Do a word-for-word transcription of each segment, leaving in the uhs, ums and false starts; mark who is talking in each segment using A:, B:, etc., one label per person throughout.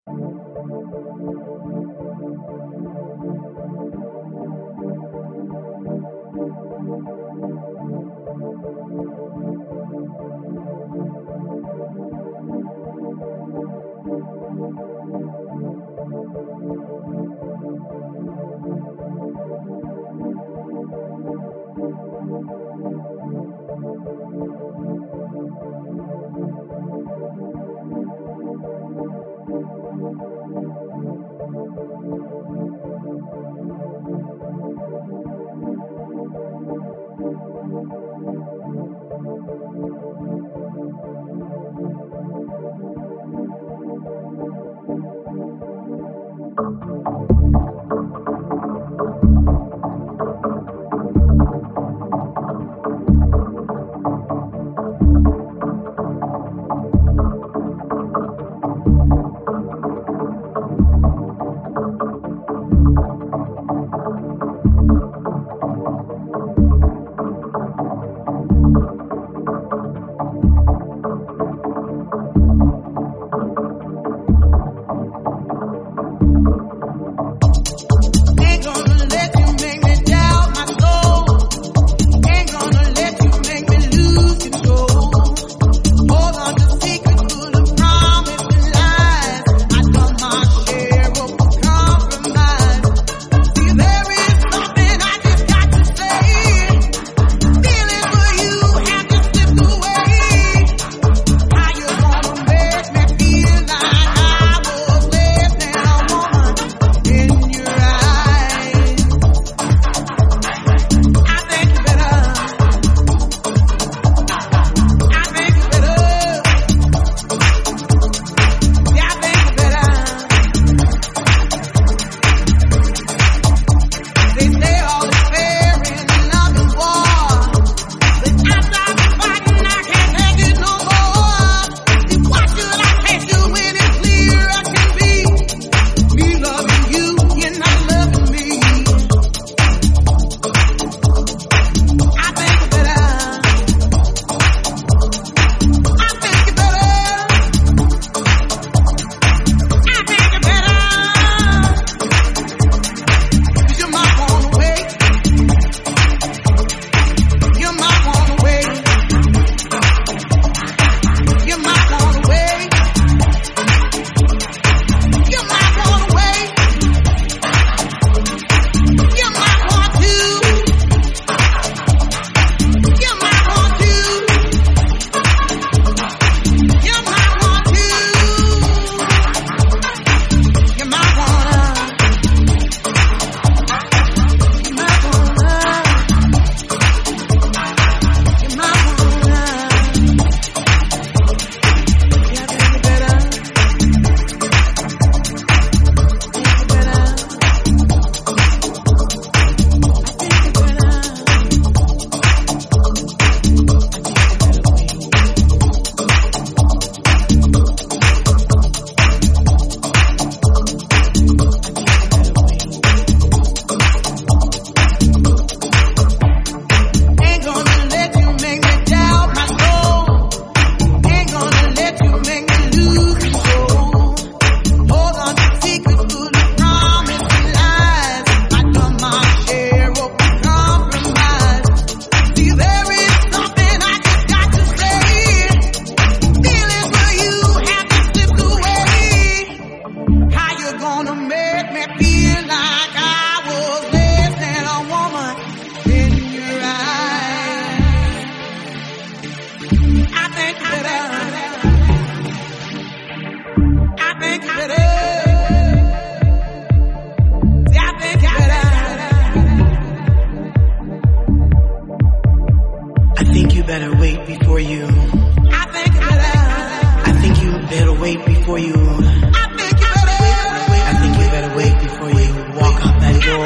A: better wait before you. I think you better. I think you better wait before you. I think you better. I think you better wait before you walk out that door.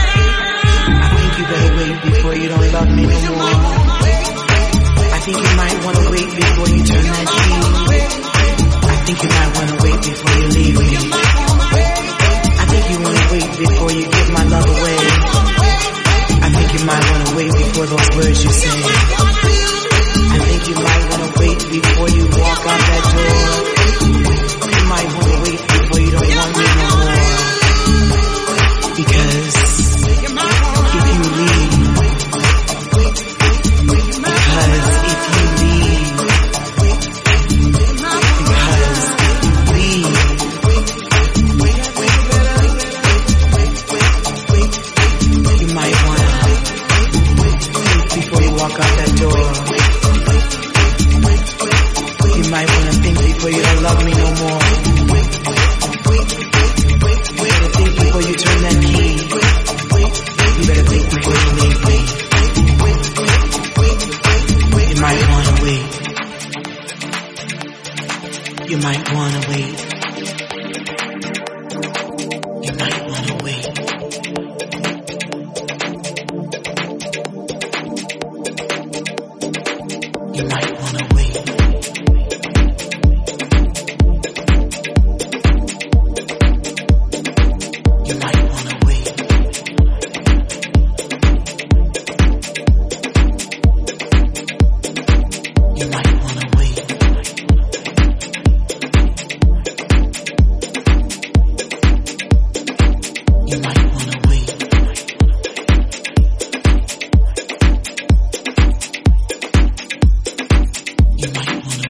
A: I think you better wait before you don't love me no more. I think you might want to wait before you turn that key. I think you might want to wait before you leave me. I think you want to wait before you give my love away. I think you might want to wait before those words you say. I think you might want to wait before you walk out that door.